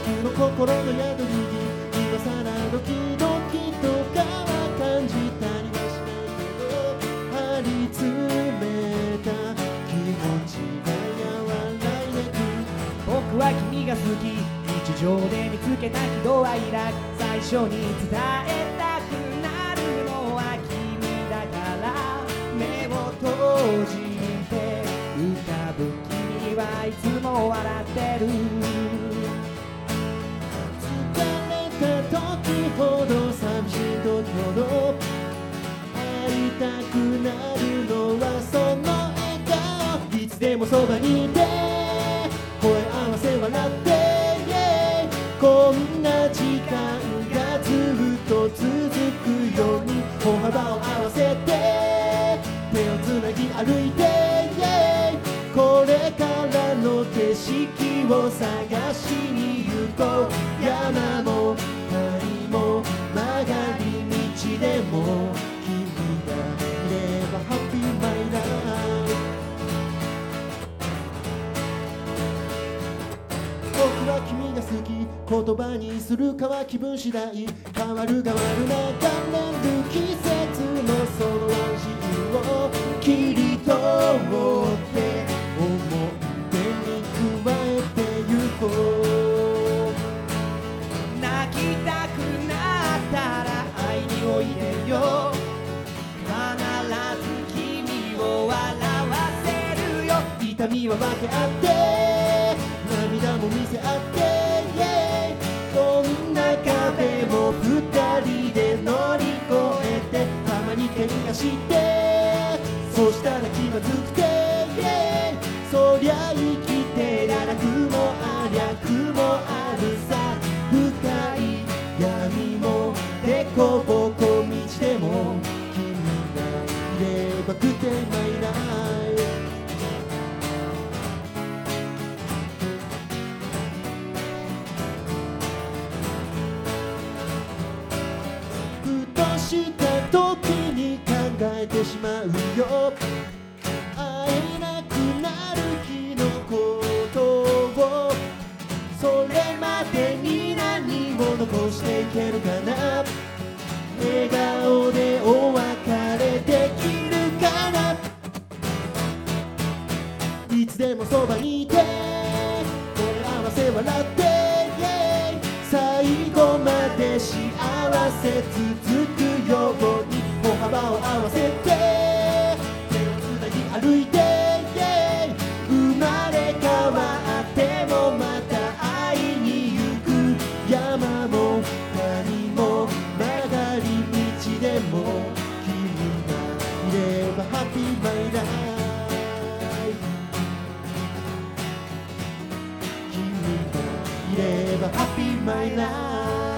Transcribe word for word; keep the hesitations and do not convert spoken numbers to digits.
の心の宿りに今さらドキドキとかは感じたりはしないけど、張り詰めた気持ちが和らいでく。 僕は君が好き、日常で見つけた喜怒哀楽、最初に伝えたくなるのは君だから。目を閉じて浮かぶ君はいつも笑ってる。 疲れた時ほど寂しい時ほど会いたくなるのはその笑顔。いつでもそばにいて声合わせ笑って、yeah、こんな時間がずっと続くように歩幅を合わせて手をつなぎ歩いて、yeah、これからの景色を探しに行こう。山も谷も曲がり道でも君がいればハッピーマイライフ。僕は君が好き、言葉にするかは気分次第。変わる変わる流れる季節のその味を切り取って思い出に加えてゆこう。 泣きたくなったら会いにおいでよ。必ず君を笑わせるよ。 痛みは分け合って涙も見せ合って、yeah、こんな壁も二人で乗り越えて、たまに喧嘩してそしたら気まずくて、yeah、そりゃ生きてら楽もありゃ苦もあるさ。深い闇もでこぼこ道でも君がいればグッデイマイライフ。ふとした時に考えてしまうよ。会えなくなる日のことを、それまでに何を残していけるかな。笑顔でお別れできるかな。いつでもそばにいて声合わせ笑って、yeah、最後まで幸せ続くように歩幅を合わせて手をつなぎ歩いて、yeah、生まれ変わってもまた会いに行く。山も谷も曲がり道でも君がいればハッピーマイライフ。君がいればハッピーマイライフ。